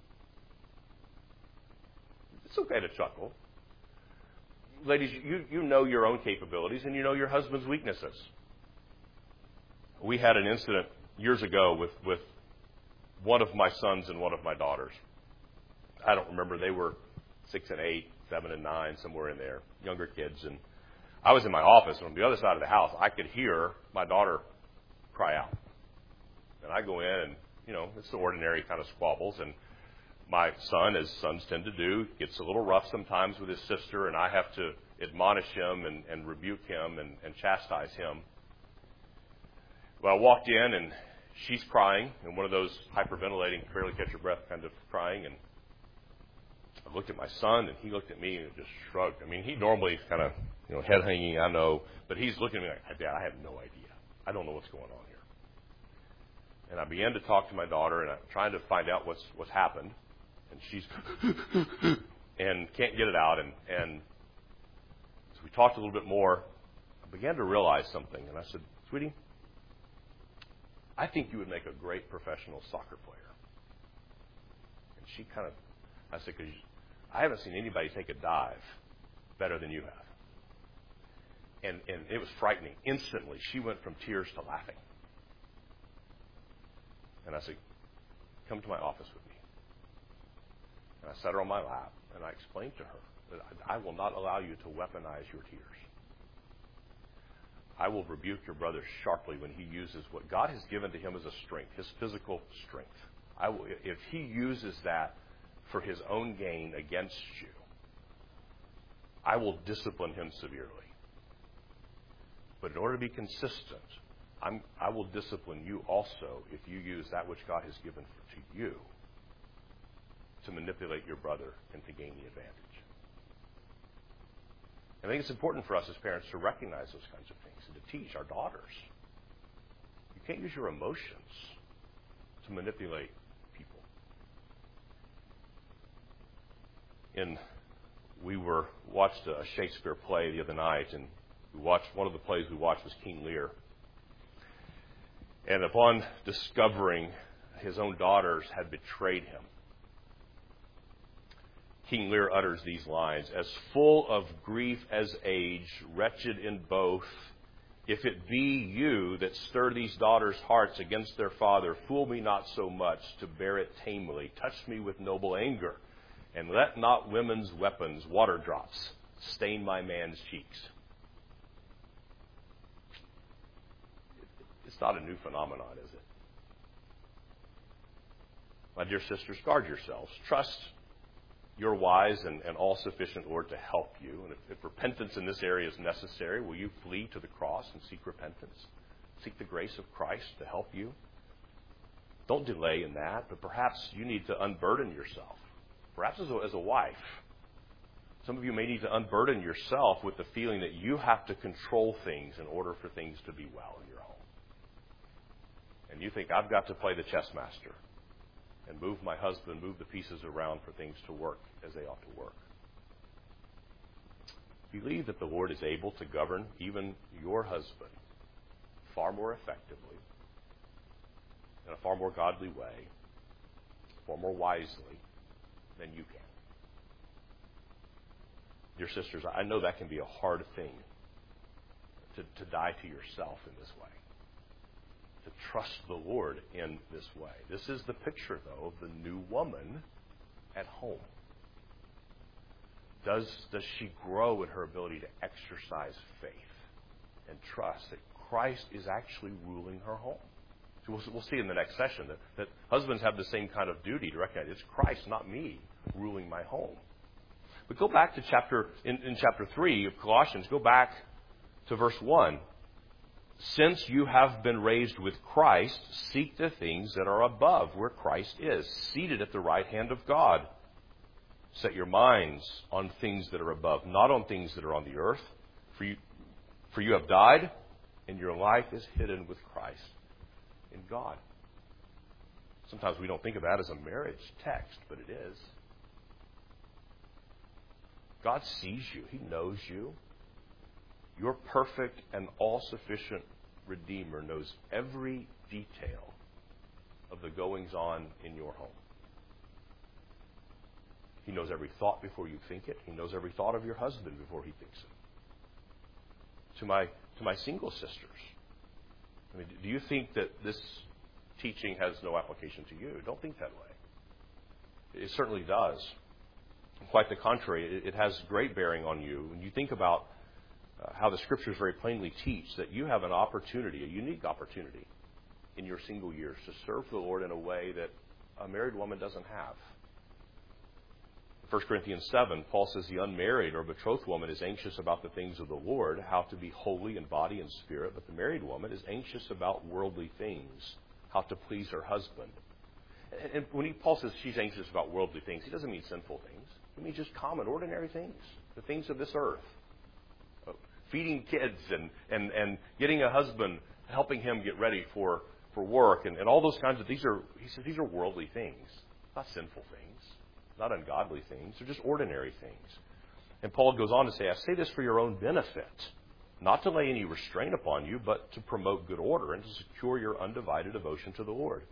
It's okay to chuckle. Ladies, you, you know your own capabilities and you know your husband's weaknesses. we had an incident years ago with, with one of my sons and one of my daughters. I don't remember. They were six and eight, seven and nine, somewhere in there, younger kids. And I was in my office, and on the other side of the house, I could hear my daughter cry out. And I go in, and, you know, it's the ordinary kind of squabbles. And my son, as sons tend to do, gets a little rough sometimes with his sister, and I have to admonish him and, and rebuke him and, and chastise him. Well, I walked in, and she's crying, and one of those hyperventilating, barely catch your breath kind of crying. And I looked at my son, and he looked at me and just shrugged. I mean, he normally is kind of, you know, head hanging, I know, but he's looking at me like, Dad, I have no idea. I don't know what's going on here. And I began to talk to my daughter, and I'm trying to find out what's what's happened. And she's and can't get it out. And, and so we talked a little bit more. I began to realize something, and I said, Sweetie, I think you would make a great professional soccer player. And she kind of, I said, because I haven't seen anybody take a dive better than you have. And, and it was frightening. Instantly, she went from tears to laughing. And I said, come to my office with me. And I sat her on my lap, and I explained to her that I, I will not allow you to weaponize your tears. I will rebuke your brother sharply when he uses what God has given to him as a strength, his physical strength. I will, if he uses that for his own gain against you, I will discipline him severely. But in order to be consistent, I'm, I will discipline you also if you use that which God has given to you to manipulate your brother and to gain the advantage. I think it's important for us as parents to recognize those kinds of things and to teach our daughters. You can't use your emotions to manipulate people. And we were watched a Shakespeare play the other night, and we watched one of the plays we watched was King Lear. And upon discovering his own daughters had betrayed him, King Lear utters these lines, as full of grief as age, wretched in both, if it be you that stir these daughters' hearts against their father, fool me not so much to bear it tamely. Touch me with noble anger, and let not women's weapons, water drops, stain my man's cheeks. It's not a new phenomenon, is it? My dear sisters, guard yourselves. Trust your wise and, and all-sufficient Lord to help you. And if, if repentance in this area is necessary, will you flee to the cross and seek repentance? Seek the grace of Christ to help you. Don't delay in that, but perhaps you need to unburden yourself. Perhaps as a, as a wife, some of you may need to unburden yourself with the feeling that you have to control things in order for things to be well in your home. And you think, I've got to play the chess master and move my husband, move the pieces around for things to work as they ought to work. Believe that the Lord is able to govern even your husband far more effectively, in a far more godly way, far more wisely than you can. Dear sisters, I know that can be a hard thing to, to die to yourself in this way. To trust the Lord in this way. This is the picture, though, of the new woman at home. Does, does she grow in her ability to exercise faith and trust that Christ is actually ruling her home? So we'll, we'll see in the next session that, that husbands have the same kind of duty to recognize it's Christ, not me, ruling my home. But go back to chapter, in, in chapter three of Colossians, go back to verse one. Since you have been raised with Christ, seek the things that are above, where Christ is, seated at the right hand of God. Set your minds on things that are above, not on things that are on the earth. For you, for you have died, and your life is hidden with Christ in God. Sometimes we don't think of that as a marriage text, but it is. God sees you. He knows you. Your perfect and all-sufficient Redeemer knows every detail of the goings-on in your home. He knows every thought before you think it. He knows every thought of your husband before he thinks it. To my, to my single sisters, I mean, do you think that this teaching has no application to you? Don't think that way. It certainly does. Quite the contrary, it has great bearing on you. When you think about uh, how the Scriptures very plainly teach that you have an opportunity, a unique opportunity in your single years to serve the Lord in a way that a married woman doesn't have. In First Corinthians seven, Paul says the unmarried or betrothed woman is anxious about the things of the Lord, how to be holy in body and spirit, but the married woman is anxious about worldly things, how to please her husband. And when he, Paul says she's anxious about worldly things, he doesn't mean sinful things. He means just common, ordinary things, the things of this earth. Feeding kids and, and, and getting a husband, helping him get ready for, for work, and, and all those kinds of these are, he says, these are worldly things, not sinful things, not ungodly things. They're just ordinary things. And Paul goes on to say, I say this for your own benefit, not to lay any restraint upon you, but to promote good order and to secure your undivided devotion to the Lord.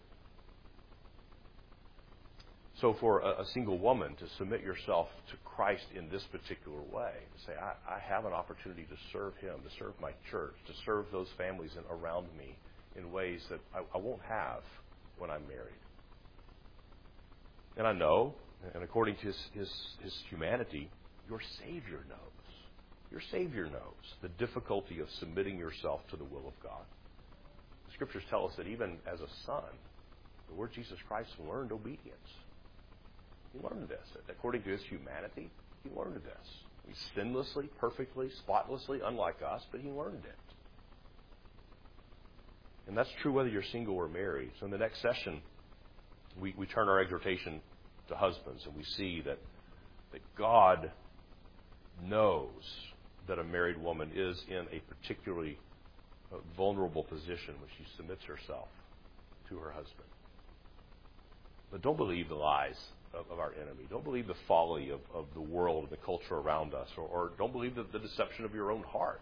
So for a, a single woman to submit yourself to Christ in this particular way, to say, I, I have an opportunity to serve Him, to serve my church, to serve those families in, around me in ways that I, I won't have when I'm married. And I know, and according to his, his, his humanity, your Savior knows. Your Savior knows the difficulty of submitting yourself to the will of God. The Scriptures tell us that even as a son, the Lord Jesus Christ learned obedience. He learned this. According to his humanity, he learned this. He's sinlessly, perfectly, spotlessly, unlike us, but he learned it. And that's true whether you're single or married. So in the next session, we, we turn our exhortation to husbands, and we see that, that God knows that a married woman is in a particularly vulnerable position when she submits herself to her husband. But don't believe the lies of, of our enemy. Don't believe the folly of, of the world and the culture around us, or, or don't believe the, the deception of your own heart.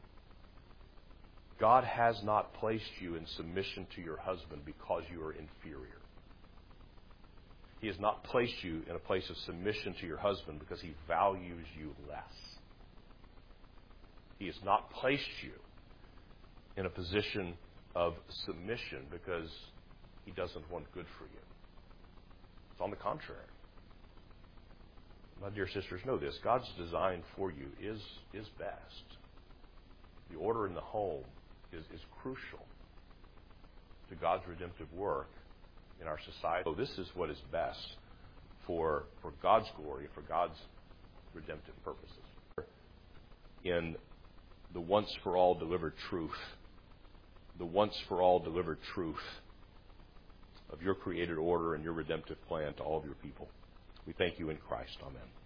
God has not placed you in submission to your husband because you are inferior. He has not placed you in a place of submission to your husband because he values you less. He has not placed you in a position of submission because he doesn't want good for you. It's on the contrary. My dear sisters, know this. God's design for you is, is best. The order in the home is, is crucial to God's redemptive work in our society. So this is what is best for, for God's glory, for God's redemptive purposes. In the once-for-all delivered truth, the once-for-all delivered truth of your created order and your redemptive plan to all of your people. We thank you in Christ. Amen.